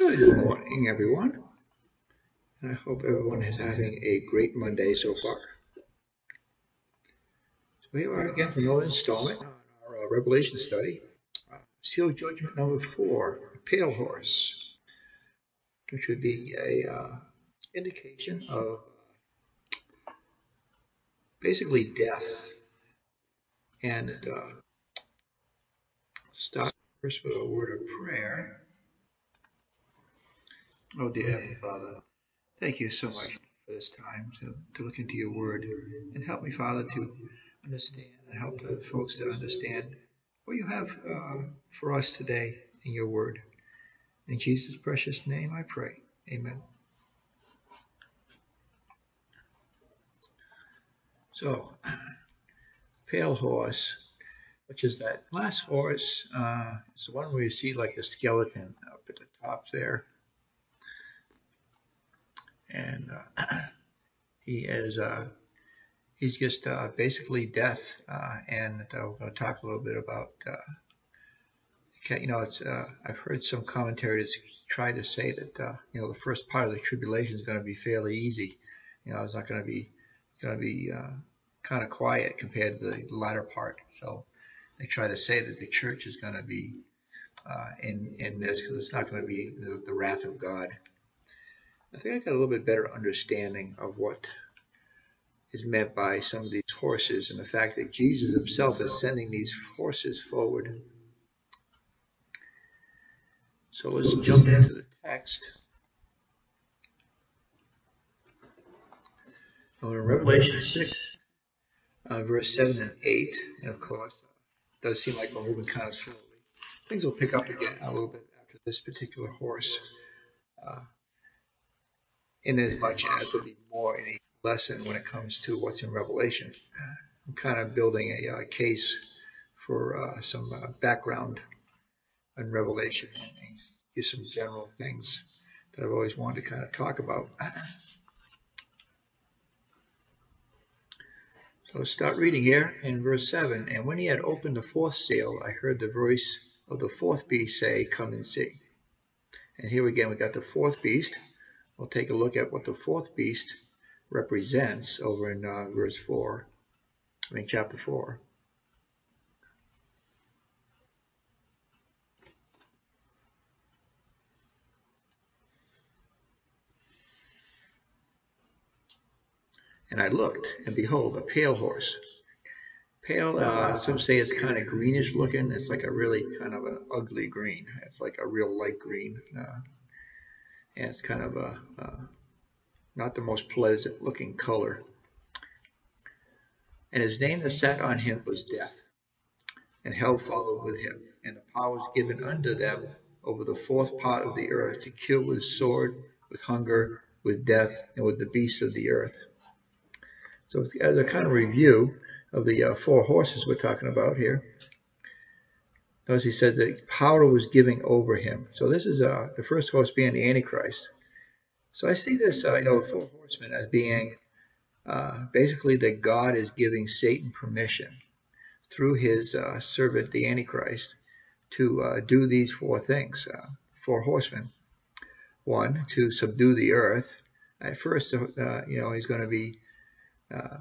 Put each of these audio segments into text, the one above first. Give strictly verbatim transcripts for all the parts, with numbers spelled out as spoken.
Good morning, everyone. I hope everyone is having a great Monday so far. So here we are again for another installment on our uh, Revelation study. Uh, Seal Judgment number four, a pale horse, which would be a uh, indication of basically death. And uh, start first with a word of prayer. Oh, dear Heavenly Father, thank you so much for this time to, to look into your word and help me, Father, to understand and help the folks to understand what you have uh, for us today in your word. In Jesus' precious name I pray. Amen. So, pale horse, which is that last horse, uh, it's the one where you see like a skeleton up at the top there. And uh, he is uh, he's just uh, basically death. Uh, and uh, we're going to talk a little bit about uh, you know, it's uh, I've heard some commentators try to say that uh, you know the first part of the tribulation is going to be fairly easy. You know, it's not going to be going to be uh, kind of quiet compared to the latter part. So they try to say that the church is going to be uh, in in this because it's not going to be the, the wrath of God. I think I got a little bit better understanding of what is meant by some of these horses and the fact that Jesus himself is sending these horses forward. So let's jump into the text. So in Revelation six, uh, verse seven and eight, and of course, it does seem like we're moving kind of slowly. Things will pick up again a little bit after this particular horse, uh, in as much as there'll be more in a lesson when it comes to what's in Revelation. I'm kind of building a uh, case for uh, some uh, background on Revelation and give some general things that I've always wanted to kind of talk about. So let's start reading here in verse seven. And when he had opened the fourth seal, I heard the voice of the fourth beast say, "Come and see." And here again, we got the fourth beast. We'll take a look at what the fourth beast represents over in uh, verse four, I mean, chapter four. And I looked, and behold, a pale horse. Pale, uh, some say it's kind of greenish looking. It's like a really kind of an ugly green. It's like a real light green. Uh, and it's kind of a, uh, not the most pleasant looking color. And his name that sat on him was Death, and hell followed with him. And the power was given unto them over the fourth part of the earth to kill with sword, with hunger, with death, and with the beasts of the earth. So as a kind of review of the uh, four horses we're talking about here, notice he said that power was given over him. So this is uh, the first horse being the Antichrist. So I see this, uh, you know, four horsemen as being uh, basically that God is giving Satan permission through his uh, servant, the Antichrist, to uh, do these four things, uh, four horsemen. One, to subdue the earth. At first, uh, you know, he's going to be uh,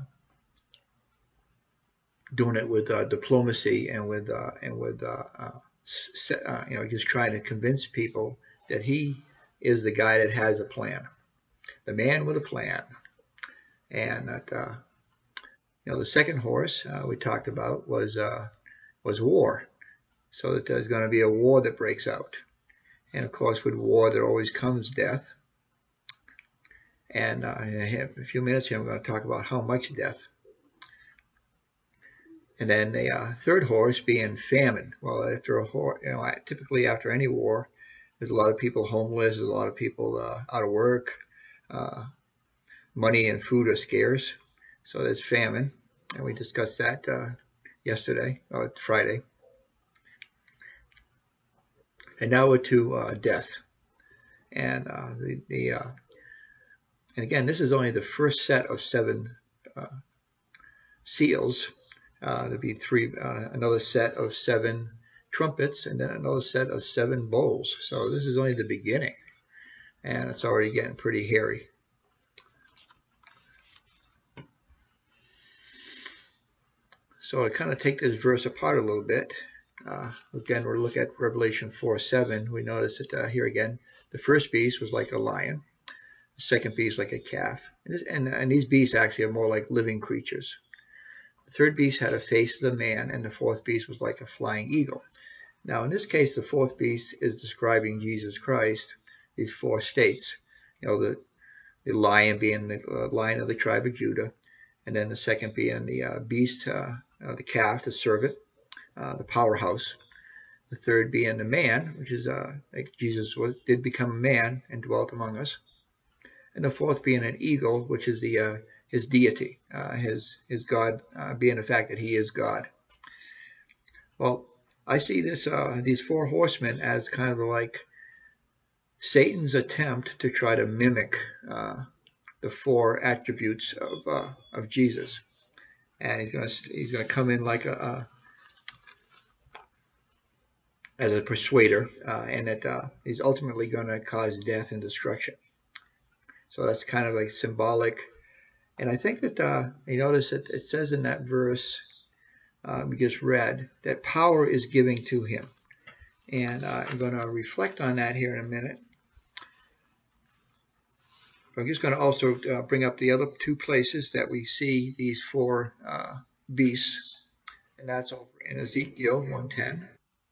doing it with uh, diplomacy and with uh, and with uh, uh, uh, you know, just trying to convince people that he is the guy that has a plan, the man with a plan, and that uh, you know, the second horse uh, we talked about was uh, was war. So that there's going to be a war that breaks out, and of course, with war there always comes death. And uh, in a few minutes here, I'm going to talk about how much death. And then the uh, third horse being famine. Well, after a horse, you know, typically after any war, there's a lot of people homeless. There's a lot of people uh, out of work. Uh, money and food are scarce, so there's famine, and we discussed that uh, yesterday, or Friday. And now we're to uh, death, and uh, the the uh, and again, this is only the first set of seven uh, seals. Uh, there'll be three, uh, another set of seven trumpets, and then another set of seven bowls. So this is only the beginning. and it's already getting pretty hairy. So I kind of take this verse apart a little bit. Uh, again, we're looking at Revelation four seven. We notice that uh, here again, the first beast was like a lion, the second beast like a calf, and, and, and these beasts actually are more like living creatures. The third beast had a face of a man, and the fourth beast was like a flying eagle. Now, in this case, the fourth beast is describing Jesus Christ, these four states. You know, the, the lion being the uh, lion of the tribe of Judah, and then the second being the uh, beast, uh, uh, the calf, the servant, uh, the powerhouse. The third being the man, which is uh, like Jesus was, did become a man and dwelt among us. And the fourth being an eagle, which is the uh, his deity, uh, his his God, uh, being the fact that he is God. Well, I see this uh, these four horsemen as kind of like Satan's attempt to try to mimic uh, the four attributes of uh, of Jesus, and he's gonna he's gonna come in like a, a as a persuader, uh, and that uh, he's ultimately going to cause death and destruction. So that's kind of like symbolic. And I think that uh, you notice that it says in that verse uh, we just read that power is given to him. And uh, I'm going to reflect on that here in a minute. I'm just going to also uh, bring up the other two places that we see these four uh, beasts. And that's over in Ezekiel one ten.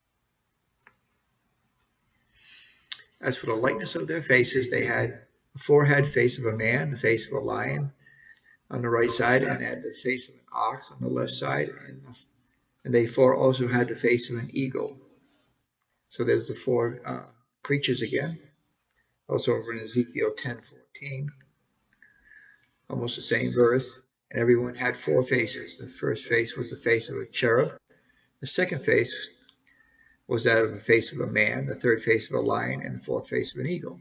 As for the likeness of their faces, they had the forehead face of a man, the face of a lion on the right side, and had the face of an ox on the left side, and, and they four also had the face of an eagle. So there's the four uh, creatures again. Also over in Ezekiel ten fourteen, almost the same verse. And everyone had four faces. The first face was the face of a cherub. The second face was that of the face of a man, the third face of a lion, and the fourth face of an eagle.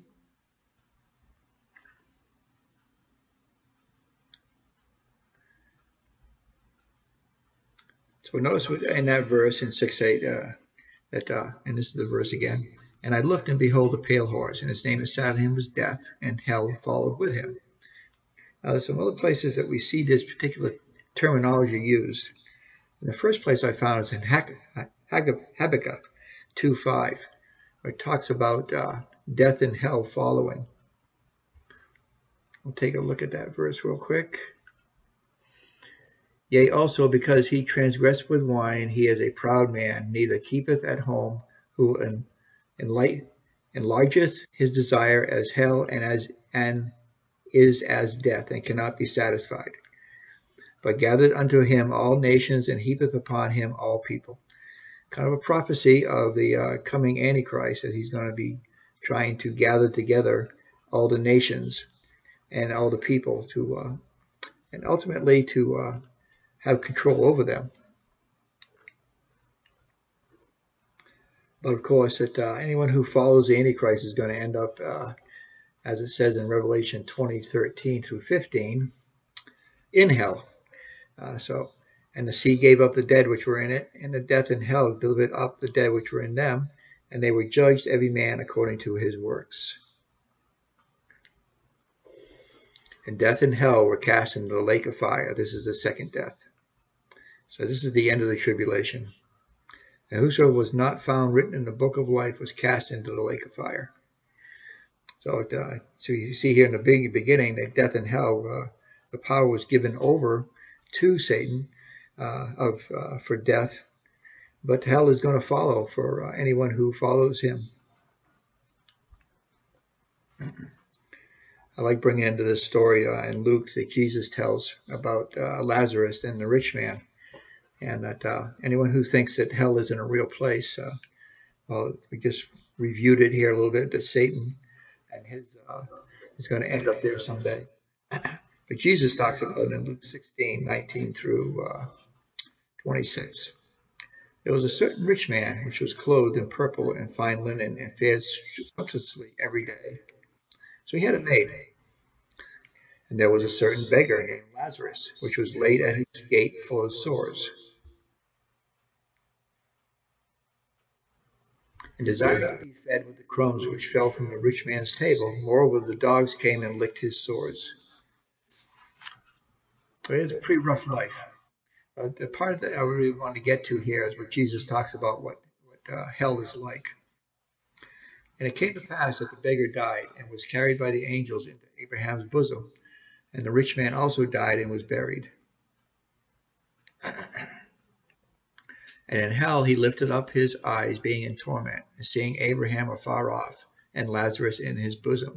So notice in that verse in six eight, uh, that, uh, and this is the verse again, and I looked and behold a pale horse, and his name is sat on him was death, and hell followed with him. Now there's some other places that we see this particular terminology used. In the first place I found is in Habakkuk two five, where it talks about uh, death and hell following. We'll take a look at that verse real quick. Yea, also because he transgressed with wine, he is a proud man, neither keepeth at home, who en, enlight, enlargeth his desire as hell, and as and is as death, and cannot be satisfied. But gathered unto him all nations, and heapeth upon him all people. Kind of a prophecy of the uh, coming Antichrist, that he's going to be trying to gather together all the nations and all the people to, uh, and ultimately to uh, have control over them. But of course, that uh, anyone who follows the Antichrist is going to end up, uh, as it says in Revelation twenty thirteen through fifteen, in hell. Uh, so, and the sea gave up the dead which were in it, and the death and hell delivered up the dead which were in them, and they were judged every man according to his works. And death and hell were cast into the lake of fire. This is the second death. So this is the end of the tribulation. And whoso was not found written in the book of life was cast into the lake of fire. So, uh, so you see here in the big beginning that death and hell, uh, the power was given over to Satan uh, of uh, for death, but hell is going to follow for uh, anyone who follows him. I like bringing into this story uh, in Luke that Jesus tells about uh, Lazarus and the rich man. And that uh, anyone who thinks that hell isn't a real place, uh, well, we just reviewed it here a little bit, that Satan and his uh, is going to end up there someday. But Jesus talks about it in Luke sixteen, nineteen through uh, twenty-six. There was a certain rich man which was clothed in purple and fine linen and fared sumptuously every day. So he had a maid. And there was a certain beggar named Lazarus, which was laid at his gate full of sores, and desired to be fed with the crumbs which fell from the rich man's table. Moreover, the dogs came and licked his sores. So it's a pretty rough life. Uh, the part that I really want to get to here is what Jesus talks about what, what uh, hell is like. And it came to pass that the beggar died and was carried by the angels into Abraham's bosom. And the rich man also died and was buried. And in hell he lifted up his eyes, being in torment, and seeing Abraham afar off, and Lazarus in his bosom.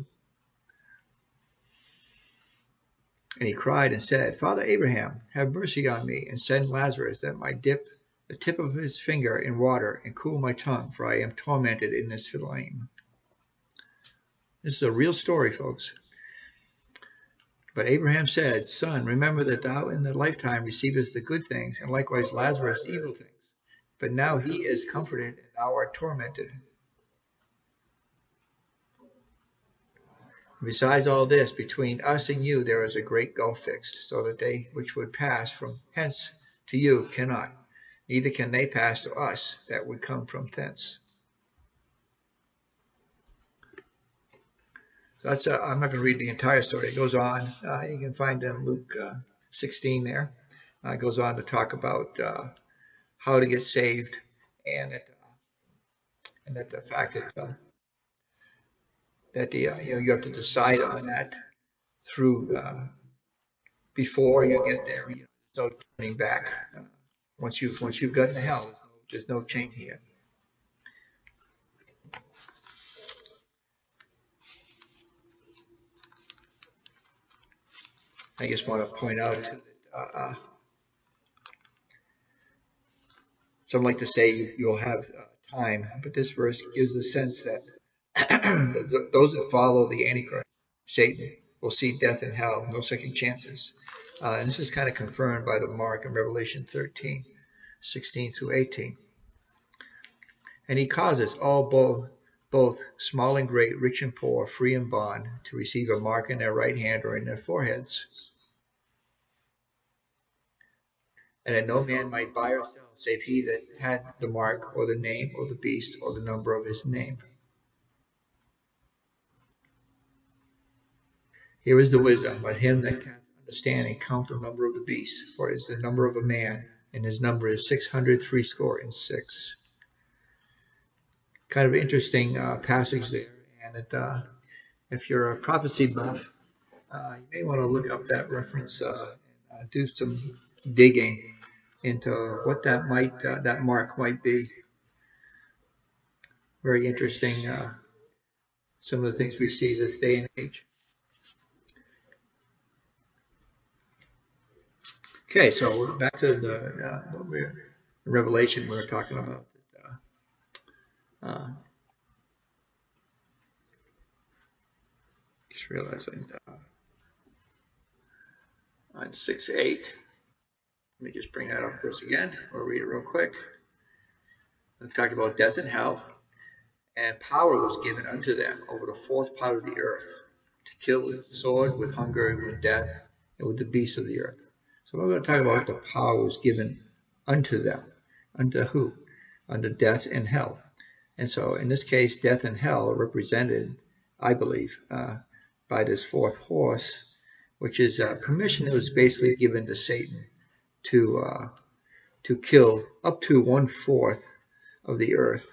And he cried and said, Father Abraham, have mercy on me, and send Lazarus, that I dip the tip of his finger in water, and cool my tongue, for I am tormented in this flame. This is a real story, folks. But Abraham said, Son, remember that thou in the lifetime receivest the good things, and likewise Lazarus evil things. But now he is comforted, and thou art tormented. Besides all this, between us and you there is a great gulf fixed, so that they which would pass from hence to you cannot, neither can they pass to us that would come from thence. So that's uh, I'm not going to read the entire story. It goes on. Uh, you can find it in Luke uh, sixteen there. Uh, it goes on to talk about uh, how to get saved, and that, uh, and that the fact that uh, that the uh, you know you have to decide on that through uh, before you get there. You know, there's no turning back. Uh, once you've once you've gotten to hell, there's no change here. I just want to point out that uh, some like to say you'll have uh, time, but this verse gives the sense that those that follow the Antichrist, Satan, will see death and hell, no second chances. Uh, and this is kind of confirmed by the mark in Revelation thirteen, sixteen through eighteen. And he causes all both, both small and great, rich and poor, free and bond, to receive a mark in their right hand or in their foreheads. And that no man might buy or sell, save he that had the mark, or the name, or the beast, or the number of his name. Here is the wisdom. Let him that can understand and count the number of the beast, for it is the number of a man, and his number is six hundred threescore and six. Kind of interesting uh, passage there, and it, uh, if you're a prophecy buff, uh, you may want to look up that reference uh, and uh, do some digging into what that might uh, that mark might be. Very interesting. Uh, some of the things we see this day and age. Okay, so back to the uh, what we're, Revelation we were talking about. Uh, uh, just realizing uh, on six eight. Let me just bring that up for us again. We'll read it real quick. We talked about death and hell, and power was given unto them over the fourth part of the earth, to kill with sword, with hunger, and with death, and with the beasts of the earth. So we're going to talk about the power was given unto them. Unto who? Unto death and hell. And so in this case, death and hell are represented, I believe, uh, by this fourth horse, which is uh, permission that was basically given to Satan to uh, to kill up to one fourth of the earth.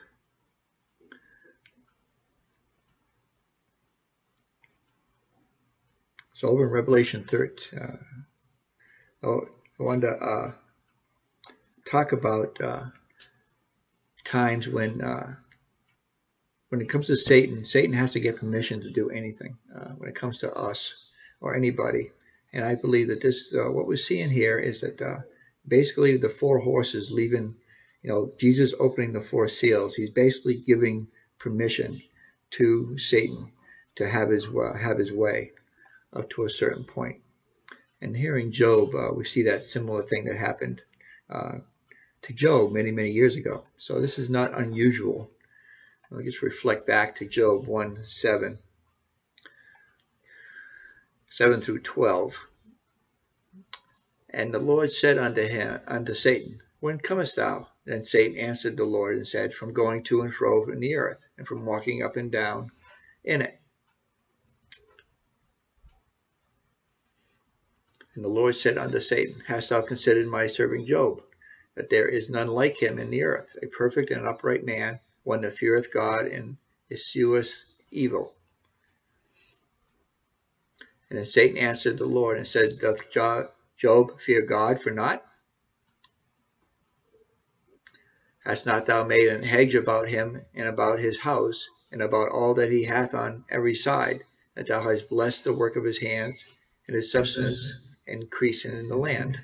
So over in Revelation thirteen, uh, oh, I wanted to uh, talk about uh, times when uh, when it comes to Satan, Satan has to get permission to do anything uh, when it comes to us or anybody. And I believe that this, uh, what we're seeing here is that uh, basically the four horses leaving, you know, Jesus opening the four seals. He's basically giving permission to Satan to have his uh, have his way up to a certain point. And here in Job, uh, we see that similar thing that happened uh, to Job many, many years ago. So this is not unusual. I'll just reflect back to Job one seven. seven through twelve. And the Lord said unto him, unto Satan, When comest thou? Then Satan answered the Lord and said, from going to and fro in the earth, and from walking up and down in it. And the Lord said unto Satan, hast thou considered my servant Job, that there is none like him in the earth, a perfect and upright man, one that feareth God and escheweth evil? And then Satan answered the Lord and said, doth Job fear God for naught? Hast not thou made an hedge about him and about his house, and about all that he hath on every side, that thou hast blessed the work of his hands, and his substance increasing in the land?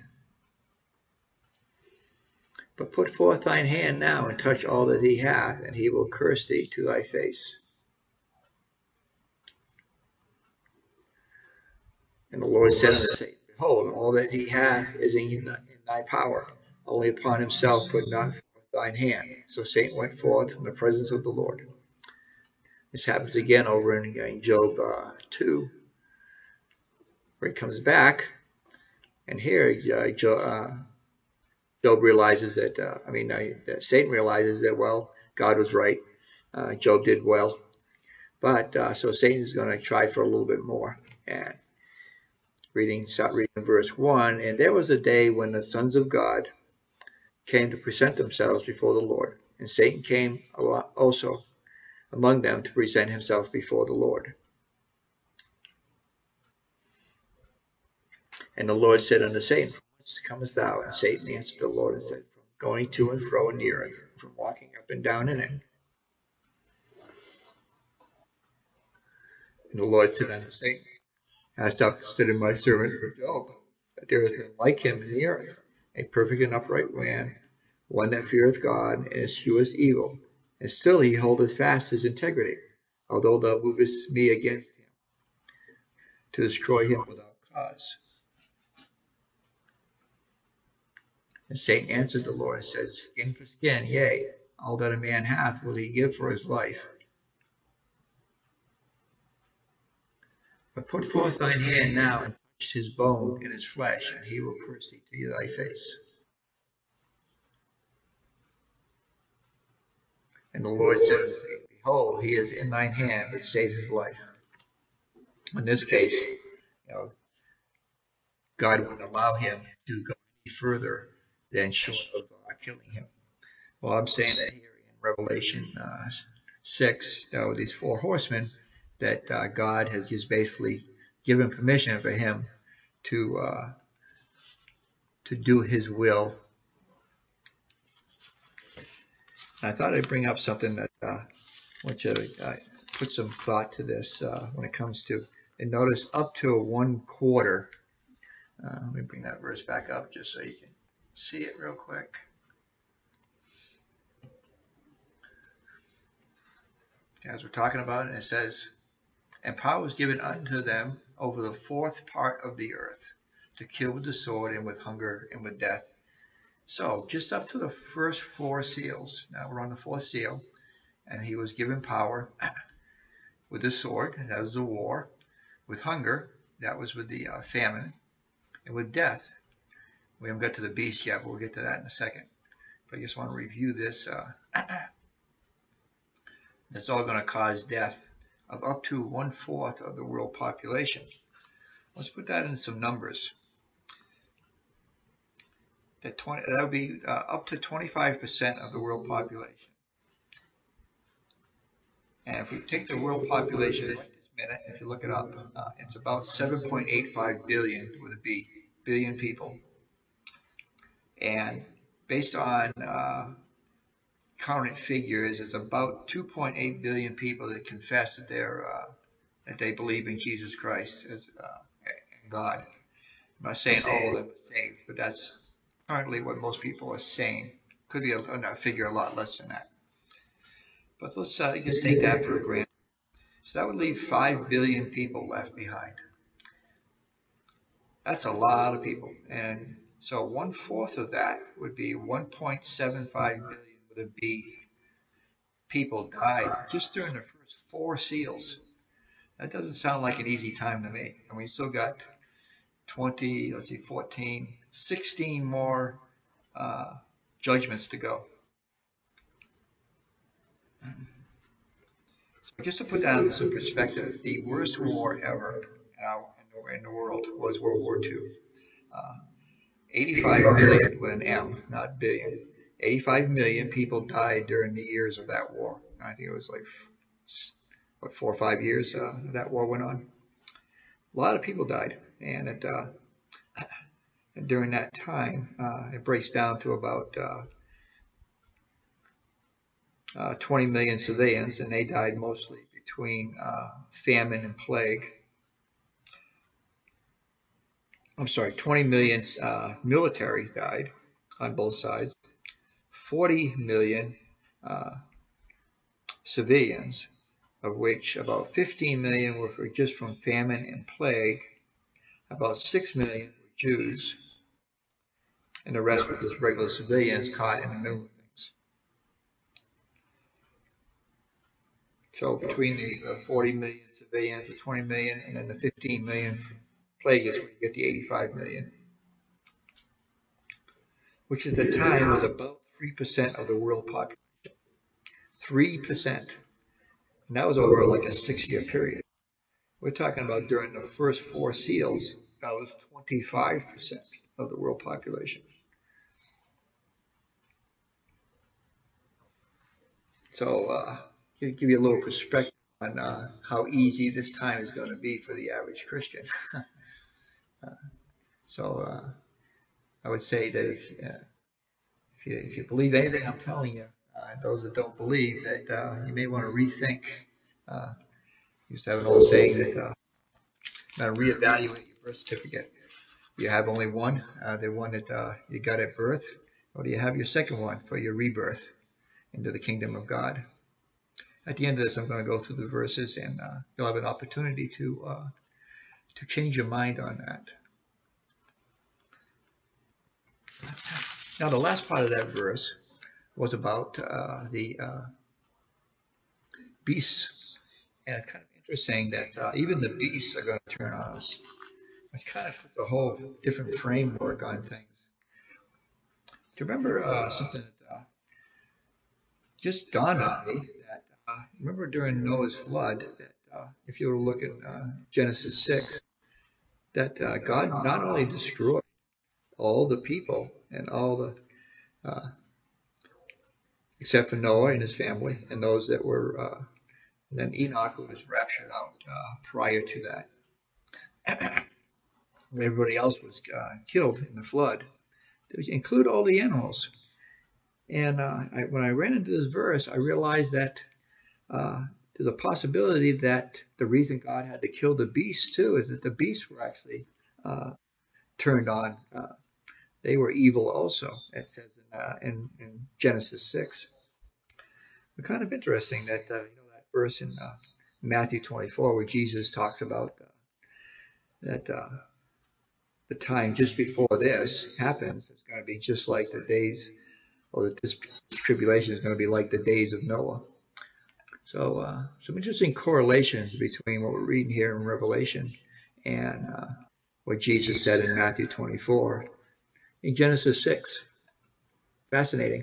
But put forth thine hand now, and touch all that he hath, and he will curse thee to thy face. And the Lord said unto Satan, behold, all that he hath is in thy power, only upon himself put not forth thine hand. So Satan went forth from the presence of the Lord. This happens again over in, in Job uh, two, where he comes back, and here uh, Job, uh, Job realizes that, uh, I mean, uh, that Satan realizes that, well, God was right. Uh, Job did well. But uh, so Satan's going to try for a little bit more. And reading, start reading verse one. And there was a day when the sons of God came to present themselves before the Lord. And Satan came also among them to present himself before the Lord. And the Lord said unto Satan, from whence comest thou? And Satan answered the Lord and said, from going to and fro in the earth, from walking up and down in it. And the Lord said unto Satan, hast thou considered my servant Job, that there is none like him in the earth, a perfect and upright man, one that feareth God and escheweth evil, and still he holdeth fast his integrity, although thou movest me against him, to destroy him without cause. And Satan answered the Lord and said, skin for skin, yea, all that a man hath will he give for his life. But put forth thine hand now, and touch his bone and his flesh, and he will curse thee to thy face. And the Lord said unto me, behold, he is in thine hand, but save his life. In this case, you know, God would allow him to go any further than short of uh, killing him. Well, I'm saying that here in Revelation uh, six, you know, these four horsemen, that uh, God has just basically given permission for him to uh, to do his will. I thought I'd bring up something that uh, I want you to uh, put some thought to this uh, when it comes to, and notice up to one quarter. Uh, let me bring that verse back up just so you can see it real quick. As we're talking about it, it says, and power was given unto them over the fourth part of the earth, to kill with the sword and with hunger and with death. So just up to the first four seals. Now we're on the fourth seal. And he was given power with the sword, and that was the war. With hunger, that was with the uh, famine. And with death, we haven't got to the beast yet, but we'll get to that in a second. But I just want to review this. Uh, that's all going to cause death of up to one-fourth of the world population. Let's put that in some numbers. That, twenty, that would be uh, up to twenty-five percent of the world population. And if we take the world population right this minute, if you look it up, uh, it's about seven point eight five billion with a B, billion people. And based on uh, current figures, it's about two point eight billion people that confess that they're uh, that they believe in Jesus Christ as uh, God. I'm not saying all of them are saved, but that's currently what most people are saying. Could be a, a figure a lot less than that. But let's uh, just take that for granted. So that would leave five billion people left behind. That's a lot of people. And so one fourth of that would be one point seven five billion with a B people died just during the first four seals. That doesn't sound like an easy time to me. And we still got twenty, let's see, fourteen, sixteen more uh, judgments to go. So just to put that into some perspective, the worst war ever uh, in, the, in the world was World War Two. Uh, eighty-five million with an M, not billion. eighty-five million people died during the years of that war. I think it was like, what, four or five years uh, that war went on. A lot of people died, and it, uh, during that time, uh, it breaks down to about uh, uh, twenty million civilians, and they died mostly between uh, famine and plague. I'm sorry, twenty million uh, military died on both sides. forty million uh, civilians, of which about fifteen million were for just from famine and plague. About six million were Jews, and the rest were just regular civilians caught in the middle of things. So between the forty million civilians, the twenty million, and then the fifteen million plague is where you get the eighty-five million, which at the time was about three percent of the world population. three percent. And that was over like a six-year period. We're talking about during the first four seals, that was twenty-five percent of the world population. So uh, to give you a little perspective on uh, how easy this time is going to be for the average Christian. uh, so uh, I would say that if, uh, if, you, if you believe anything I'm telling you, uh, those that don't believe, that uh, you may want to rethink. Uh, I used to have an old saying that uh, now reevaluate your birth certificate. Do you have only one, uh, the one that uh, you got at birth, or do you have your second one for your rebirth into the kingdom of God? At the end of this, I'm going to go through the verses, and uh, you'll have an opportunity to uh, to change your mind on that. Now, the last part of that verse was about uh, the uh, beasts, and it's kind of interesting that uh, even the beasts are going to turn on us. It's kind of puts a whole different framework on things. Do you remember uh, something that uh, just dawned on me? That uh, remember during Noah's flood, that uh, if you were to look at uh, Genesis six, that uh, God not only destroyed all the people and all the, uh, except for Noah and his family and those that were, uh, and then Enoch, who was raptured out uh, prior to that. Everybody else was uh, killed in the flood. Include all the animals. And uh, I, when I ran into this verse, I realized that uh, there's a possibility that the reason God had to kill the beasts too is that the beasts were actually uh, turned on. Uh, they were evil also, it says in, uh, in, in Genesis six. It's kind of interesting that uh, you know that verse in uh, Matthew twenty-four where Jesus talks about uh, that uh, the time just before this happens is going to be just like the days, or that this tribulation is going to be like the days of Noah. So uh, some interesting correlations between what we're reading here in Revelation and uh, what Jesus said in Matthew twenty-four in Genesis six. Fascinating.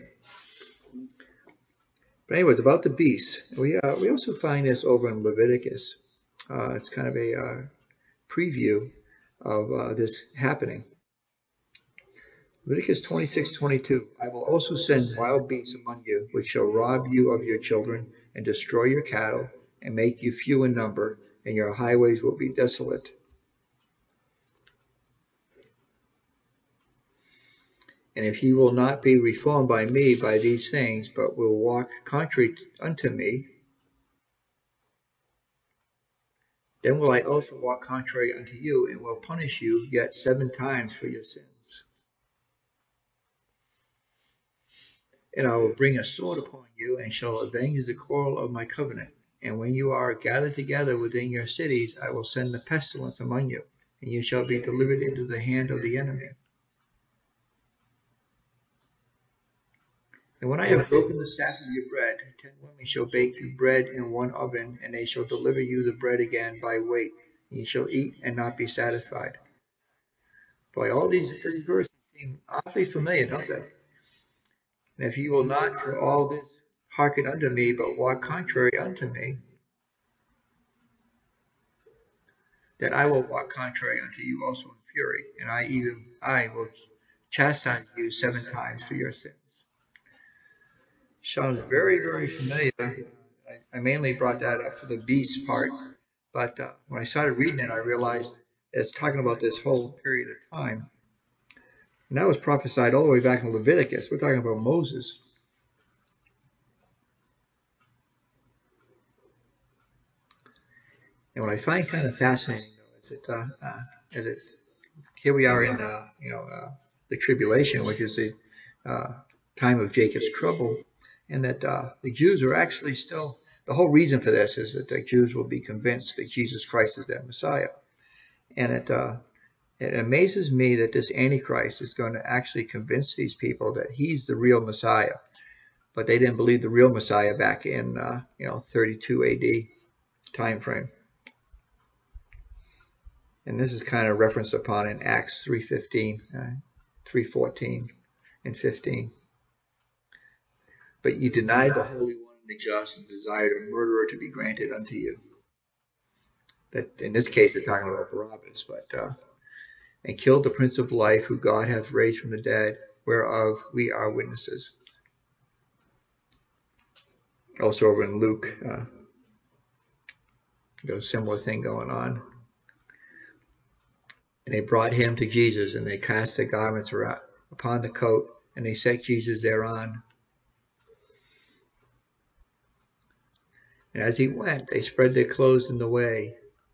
But anyways, about the beasts, we uh, we also find this over in Leviticus. Uh, it's kind of a uh, preview of uh, this happening. Leviticus twenty-six twenty-two. I will also send wild beasts among you, which shall rob you of your children and destroy your cattle and make you few in number, and your highways will be desolate. And if ye will not be reformed by me by these things, but will walk contrary unto me, then will I also walk contrary unto you, and will punish you yet seven times for your sins. And I will bring a sword upon you, and shall avenge the quarrel of my covenant. And when you are gathered together within your cities, I will send the pestilence among you, and you shall be delivered into the hand of the enemy. And when I have broken the staff of your bread, ten women shall bake you bread in one oven, and they shall deliver you the bread again by weight. And you shall eat and not be satisfied. Boy, all these verses seem awfully familiar, don't they? And if you will not for all this hearken unto me, but walk contrary unto me, that I will walk contrary unto you also in fury, and I even I will chastise you seven times for your sins. Sounds very, very familiar. I, I mainly brought that up for the beast part, but uh, when I started reading it, I realized it's talking about this whole period of time. And that was prophesied all the way back in Leviticus. We're talking about Moses. And what I find kind of fascinating, though, is that, uh, uh, is that here we are in, uh, you know, uh, the tribulation, which is the uh, time of Jacob's trouble, and that uh, the Jews are actually still. The whole reason for this is that the Jews will be convinced that Jesus Christ is their Messiah, and it uh, it amazes me that this Antichrist is going to actually convince these people that he's the real Messiah, but they didn't believe the real Messiah back in uh, you know thirty-two A D time frame. And this is kind of referenced upon in Acts three fifteen, uh, three fourteen, and fifteen. But ye denied the Holy One and the just, and desired a murderer to be granted unto you. That in this case, they're talking about Barabbas, but uh, and killed the Prince of Life, who God hath raised from the dead, whereof we are witnesses. Also over in Luke, uh, got a similar thing going on. And they brought him to Jesus, and they cast their garments upon the coat, and they set Jesus thereon. And as he went, they spread their clothes in the way.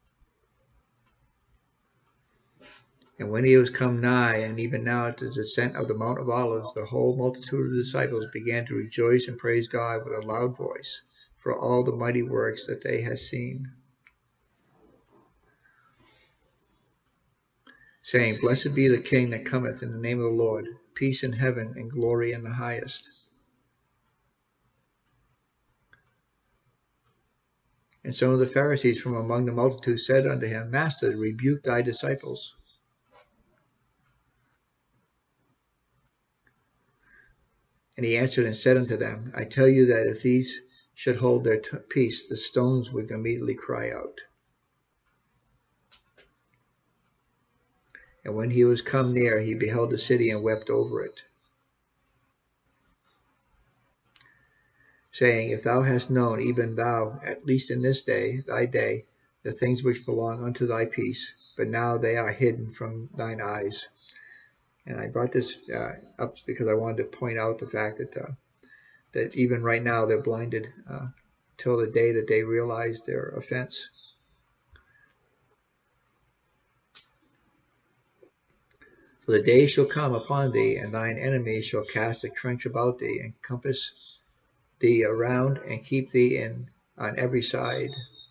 And when he was come nigh, and even now at the descent of the Mount of Olives, the whole multitude of the disciples began to rejoice and praise God with a loud voice for all the mighty works that they had seen, saying, Blessed be the King that cometh in the name of the Lord, peace in heaven and glory in the highest. And some of the Pharisees from among the multitude said unto him, Master, rebuke thy disciples. And he answered and said unto them, I tell you that if these should hold their t- peace, the stones would immediately cry out. And when he was come near, he beheld the city and wept over it, saying, If thou hast known, even thou, at least in this day, thy day, the things which belong unto thy peace, but now they are hidden from thine eyes. And I brought this uh, up because I wanted to point out the fact that uh, that even right now they're blinded uh, till the day that they realize their offense. For the day shall come upon thee, and thine enemies shall cast a trench about thee, and compass thee around, and keep thee in on every side,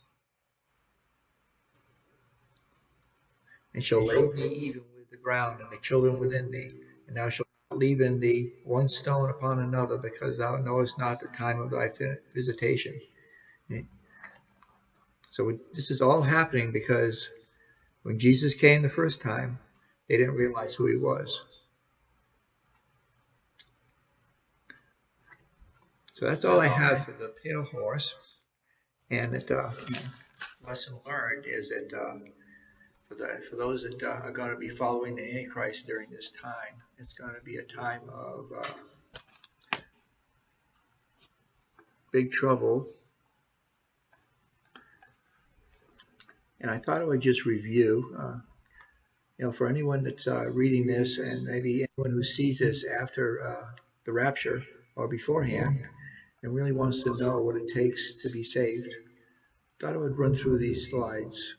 and shall lay thee even with the ground, and the children within thee, and thou shalt not leave in thee one stone upon another, because thou knowest not the time of thy visitation. So this is all happening because when Jesus came the first time, they didn't realize who he was. So that's all I have for the pale horse. And the uh, lesson learned is that uh, for, the, for those that uh, are going to be following the Antichrist during this time, it's going to be a time of uh, big trouble. And I thought I would just review, uh, you know, for anyone that's uh, reading this, and maybe anyone who sees this after uh, the rapture or beforehand, and really wants to know what it takes to be saved, I thought I would run through these slides.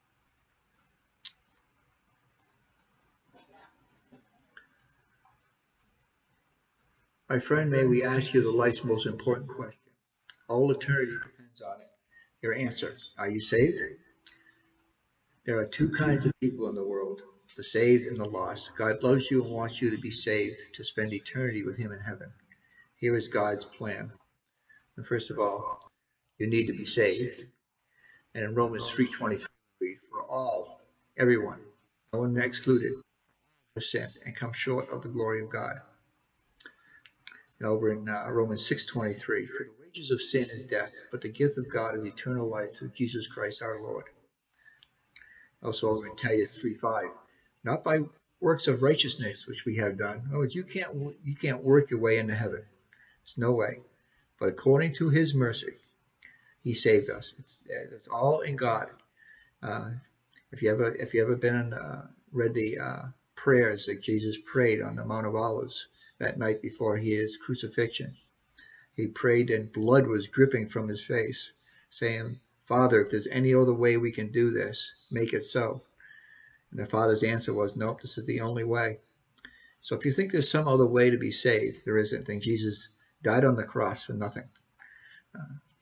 My friend, may we ask you the life's most important question. All eternity depends on it. Your answer, are you saved? There are two kinds of people in the world, the saved and the lost. God loves you and wants you to be saved, to spend eternity with him in heaven. Here is God's plan. And first of all, you need to be saved. And in Romans three twenty-three, for all, everyone, no one excluded, has sinned and come short of the glory of God. And over in uh, Romans six twenty-three, for the wages of sin is death, but the gift of God is eternal life through Jesus Christ our Lord. Also over in Titus three five, not by works of righteousness which we have done. Oh, you can't you can't work your way into heaven. There's no way. But according to His mercy, He saved us. It's, it's all in God. Uh, if you ever if you ever been uh, read the uh, prayers that Jesus prayed on the Mount of Olives that night before His crucifixion, He prayed and blood was dripping from His face, saying, "Father, if there's any other way we can do this, make it so." And the Father's answer was, "Nope, this is the only way." So if you think there's some other way to be saved, there isn't. And Jesus died on the cross for nothing. Uh,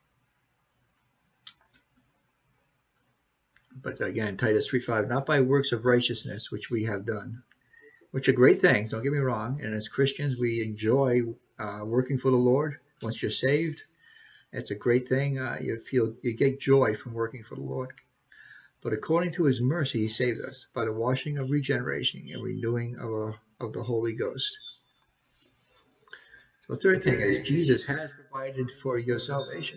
but again, Titus three five, not by works of righteousness which we have done, which are great things, don't get me wrong. And as Christians, we enjoy uh, working for the Lord. Once you're saved, it's a great thing. Uh, you feel you get joy from working for the Lord. But according to His mercy, He saved us by the washing of regeneration and renewing of, our, of the Holy Ghost. So the third thing is Jesus has provided for your salvation.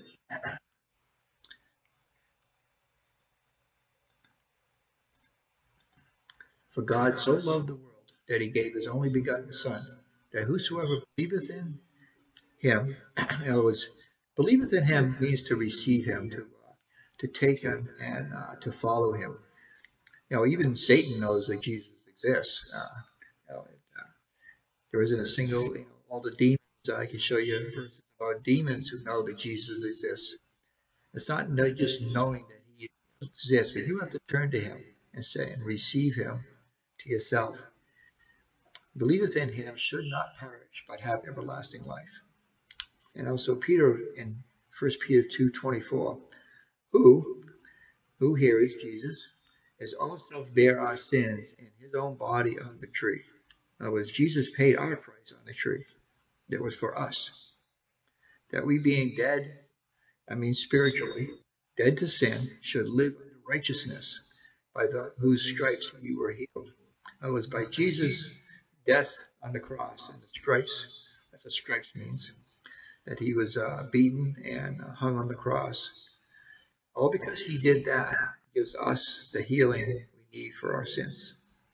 For God so loved the world that He gave His only begotten Son, that whosoever believeth in Him, in other words, believeth in Him means to receive Him, to uh, to take Him and uh, to follow Him. You know, even Satan knows that Jesus exists. Uh, you know, uh, there isn't a single, you know, all the demons. I can show you verses about demons who know that Jesus exists. It's not just knowing that He exists, but you have to turn to Him and say and receive Him to yourself. Believeth in Him should not perish, but have everlasting life. And also Peter in First Peter two twenty-four, who, who here is Jesus, has also bare our sins in His own body on the tree. In other words, Jesus paid our price on the tree. That was for us. That we being dead, I mean spiritually, dead to sin, should live unto righteousness, by the, whose stripes you were healed. In other words, by Jesus' death on the cross and the stripes, that's what stripes means, that He was uh, beaten and uh, hung on the cross. All because He did that gives us the healing we need for our sins.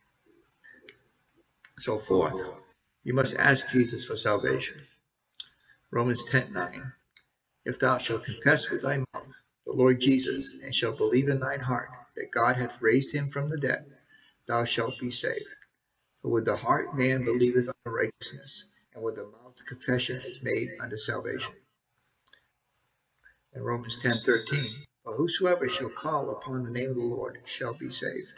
So fourth, you must ask Jesus for salvation. Romans ten nine, if thou shalt confess with thy mouth the Lord Jesus, and shalt believe in thine heart that God hath raised Him from the dead, thou shalt be saved. For with the heart man believeth unto righteousness, and with the mouth confession is made unto salvation. And Romans ten thirteen, for whosoever shall call upon the name of the Lord shall be saved.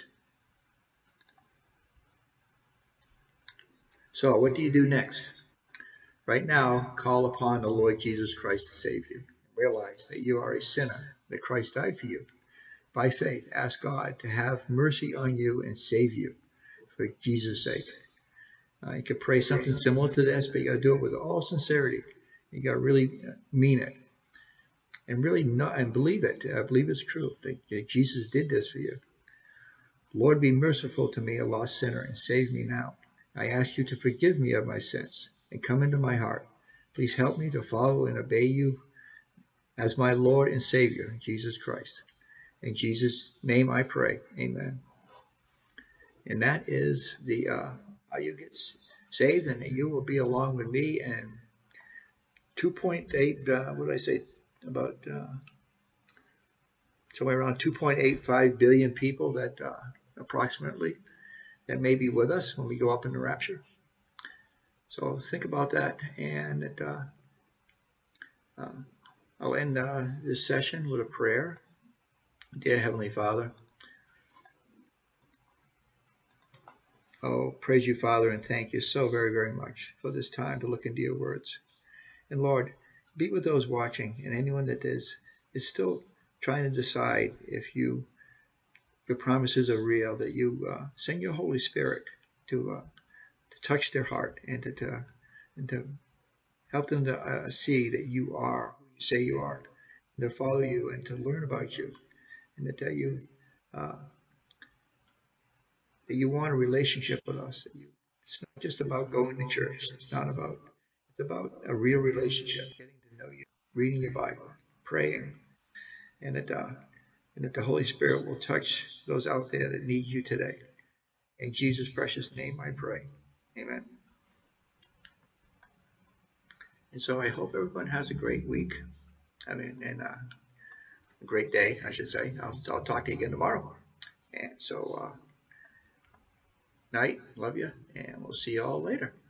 So what do you do next? Right now, call upon the Lord Jesus Christ to save you. Realize that you are a sinner, that Christ died for you. By faith, ask God to have mercy on you and save you for Jesus' sake. Uh, you could pray something similar to this, but you got to do it with all sincerity. You got to really mean it, and really know and believe it. I believe it's true that, that Jesus did this for you. Lord, be merciful to me, a lost sinner, and save me now. I ask you to forgive me of my sins and come into my heart. Please help me to follow and obey you as my Lord and Savior, Jesus Christ. In Jesus' name I pray. Amen. And that is the uh, how you get saved, and you will be along with me and two point eight, uh, what did I say, about uh, somewhere around two point eight five billion people that uh, approximately that may be with us when we go up in the rapture. So think about that, and it, uh, uh, I'll end uh, this session with a prayer. Dear Heavenly Father, oh, praise you, Father, and thank you so very, very much for this time to look into your words. And Lord, be with those watching and anyone that is is still trying to decide if you your promises are real, that you uh, send your Holy Spirit to uh, to touch their heart and to, to and to help them to uh, see that you are who you say you are, and to follow you and to learn about you, and to tell you uh, that you want a relationship with us. That you, it's not just about going to church. It's not about. It's about a real relationship, getting to know you reading your Bible, praying, and that, uh, and that the Holy Spirit will touch those out there that need you today. In Jesus' precious name I pray. Amen. And so I hope everyone has a great week. I mean, and uh, a great day, I should say. I'll, I'll talk to you again tomorrow. And so, uh, night, love you, and we'll see you all later.